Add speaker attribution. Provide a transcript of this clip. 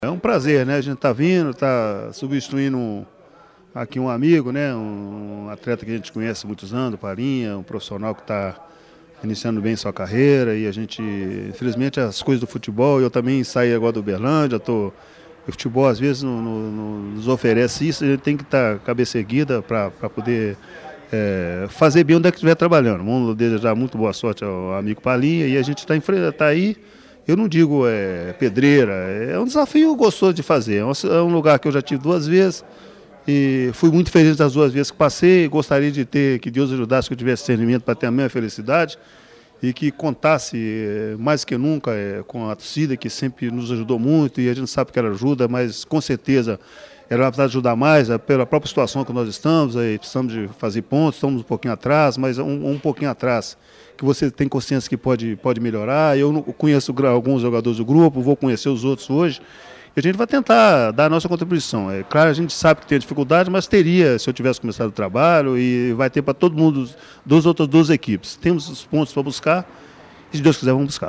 Speaker 1: É um prazer, né? A gente está vindo, está substituindo aqui um amigo, né? Um atleta que a gente conhece há muitos anos, Parinha, um profissional que está iniciando bem sua carreira e a gente, infelizmente, as coisas do futebol, eu também saí agora do Uberlândia, o futebol às vezes nos oferece isso, a gente tem que estar cabeça erguida para poder fazer bem onde é que estiver trabalhando. Vamos desejar muito boa sorte ao amigo Palinha e a gente está aí. Eu não digo pedreira, é um desafio gostoso de fazer. É um lugar que eu já tive 2 vezes e fui muito feliz das 2 vezes que passei. Gostaria de ter, que Deus ajudasse que eu tivesse discernimento para ter a minha felicidade e que contasse mais que nunca com a torcida que sempre nos ajudou muito e a gente sabe que ela ajuda, mas com certeza ela vai precisar ajudar mais pela própria situação que nós estamos, precisamos de fazer pontos, estamos um pouquinho atrás, mas um pouquinho atrás que você tem consciência que pode melhorar. Eu conheço alguns jogadores do grupo, vou conhecer os outros hoje, e a gente vai tentar dar a nossa contribuição. É claro, a gente sabe que tem dificuldade, mas teria se eu tivesse começado o trabalho e vai ter para todo mundo das outras 2 equipes. Temos os pontos para buscar e, se Deus quiser, vamos buscar.